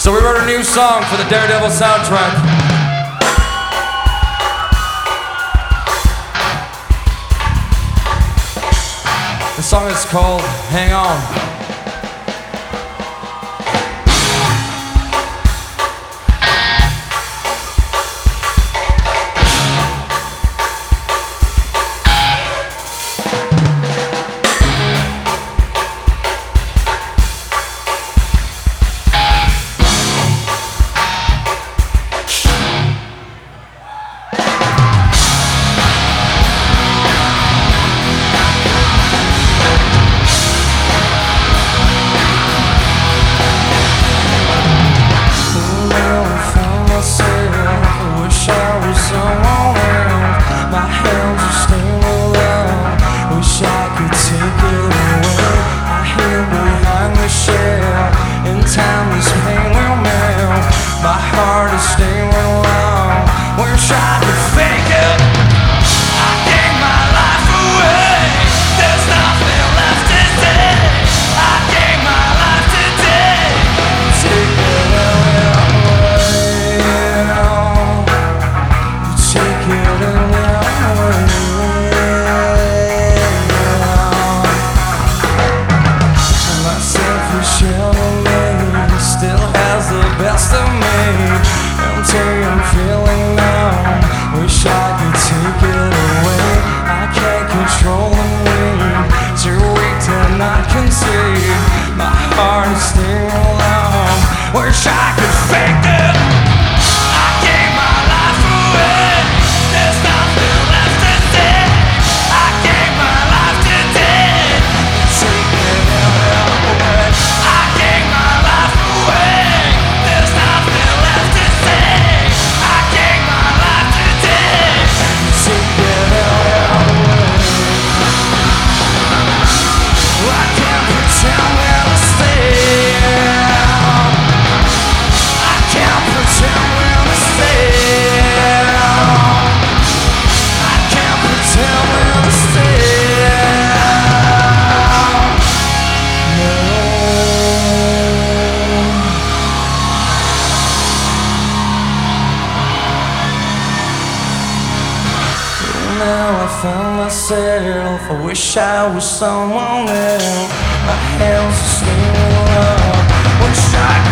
So we wrote a new song for the Daredevil soundtrack. The song is called Hang On. Wish I could fake it. I gave my life away. There's nothing left to say. I gave my life today. Take it away. I gave my life away. There's nothing left to say. I gave my life today. Take it away. I can't pretend where to stay. Now I found myself, I wish I was someone else. My hands are still up, wish I